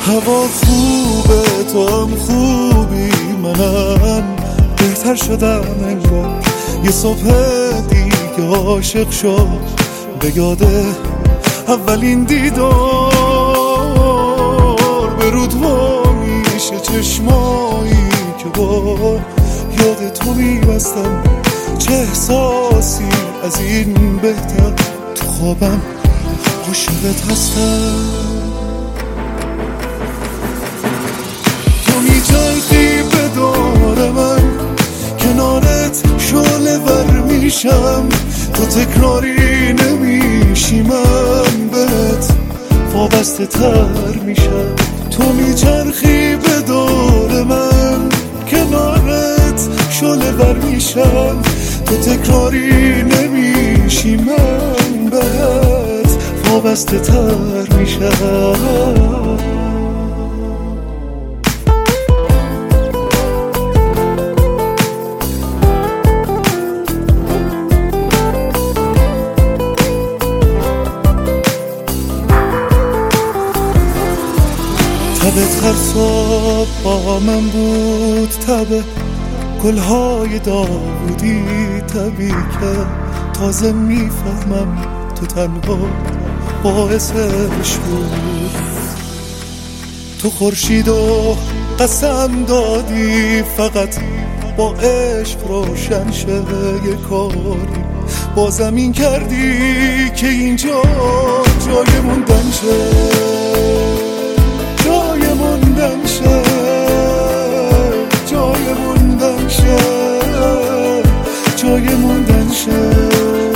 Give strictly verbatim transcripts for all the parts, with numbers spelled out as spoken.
هوا خوبه تو هم خوبی، منم بهتر شدم انگار. یه صبح دیگه عاشق شد به یاده اولین دیدار. به رود وا میشه چشمایی که با یاد تو میبستم. چه احساسی از این بهتر، تو خوابم عاشقت هستم. تو میچرخی به دور من، کنارت شعله ور میشم. تو تکراری نمیشی، من بهت وابسته تر میشم. تو میچرخی به دور من، کنارت شعله ور میشم. تو تکراری نمیشی، من بهت وابسته تر میشم. تبت هر صبح با من بود، تبه گلهای داودی تبی که تازه میفهمم تو تنها باعثش بود. تو خورشید و قسم دادی فقط با عشق روشن شه یه کاری. با زمین کردی که اینجا جای موندن شه، جای موندن شه، جای موندن شه، جای موندن شه.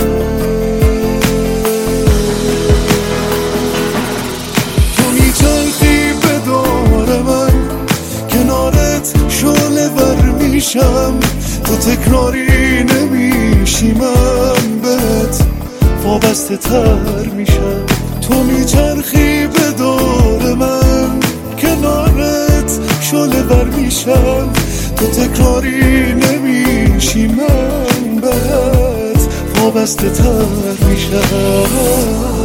تو میچرخی به دور من، کنارت شعله ور میشم. تو تکراری نمیشی، من بهت وابسته تر میشم. تو میچرخی به دور من، کنارت شعله ور میشم. تو تکراری نمیشی، من بهت وابسته تر میشم.